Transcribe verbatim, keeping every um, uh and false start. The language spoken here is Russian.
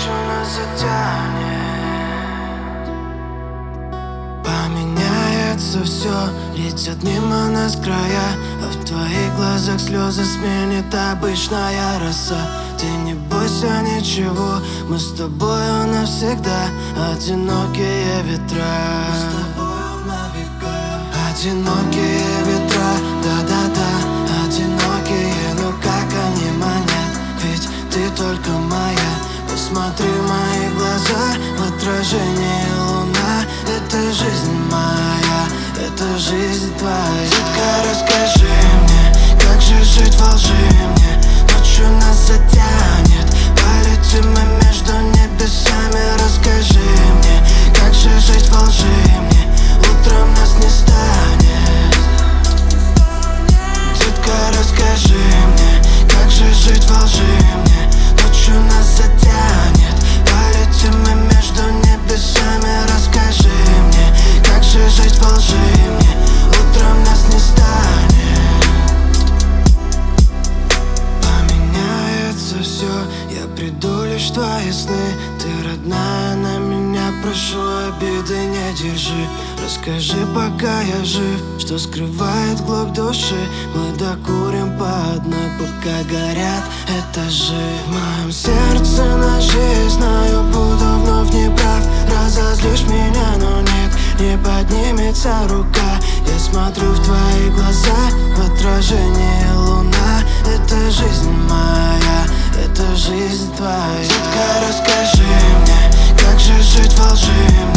ночью нас затянет. Поменяется все, летят мимо нас края, а в твоих глазах слезы сменит обычная роса. Ты не бойся ничего, мы с тобою навсегда. Одинокие ветра, одинокие ветра, да-да-да. Одинокие, но как они манят, ведь ты только моя. Посмотри в мои глаза, в отражении луна. Это жизнь моя, это жизнь твоя. Детка, расскажи мне, как же жить во лжи мне. Ночью нас затянет, полетим мы между небесами. Расскажи мне, как же жить во лжи мне. Утром нас не станет. Детка, расскажи мне, как же жить во лжи мне. Ночью нас затянет, полетим мы между небесами. Расскажи мне, как же жить во лжи мне. Утром нас не станет. Поменяется все, я приду лишь в твои сны. Ты родная, на меня прошу, обиды не держи. Расскажи, пока я жив, что скрывает глубь души. Мы докурим по одной, пока горят этажи. В моем сердце ножи, знаю, буду вновь неправ. Разозлишь меня, но нет, не поднимется рука. Я смотрю в твои глаза, в отражении луна. Это жизнь моя, это жизнь твоя. Детка, расскажи мне, как же жить во лжи мне.